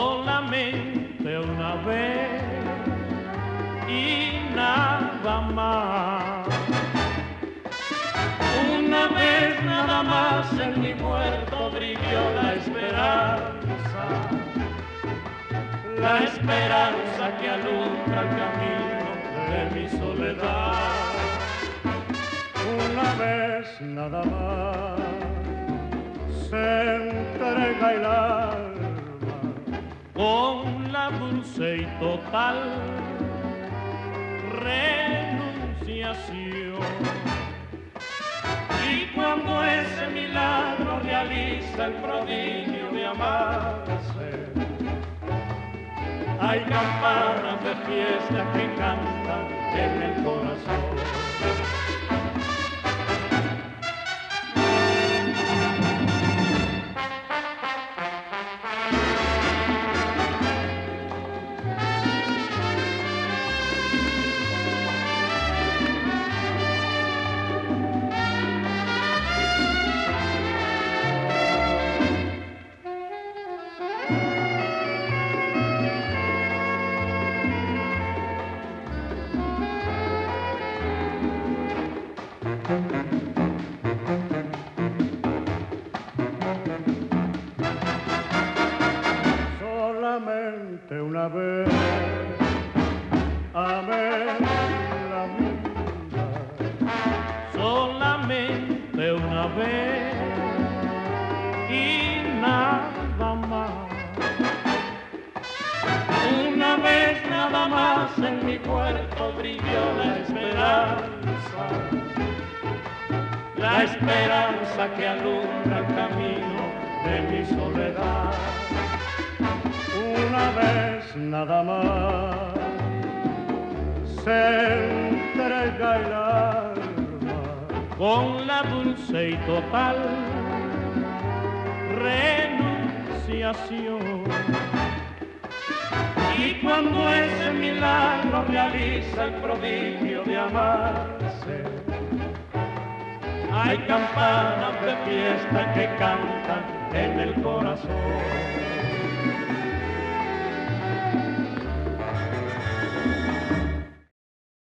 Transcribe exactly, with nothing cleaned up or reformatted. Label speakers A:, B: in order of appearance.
A: solamente una vez y nada más. Una vez nada más en mi muerto brilló la esperanza, la esperanza que alumbra el camino de mi soledad.
B: Una vez nada más se entrega el alma
A: con la dulce y total renunciación. Y cuando ese milagro realiza el prodigio de amarse, hay campanas de fiesta que cantan en el corazón.
B: Solamente una vez amé la vida,
A: solamente una vez y nada más. Una vez nada más en mi cuerpo brilló la esperanza, la esperanza que alumbra el camino de mi soledad.
B: una vez nada más se entrega el alma
A: con la dulce y total renunciación. Y cuando ese milagro realiza el prodigio de amarse, hay campanas de fiesta que cantan en el corazón.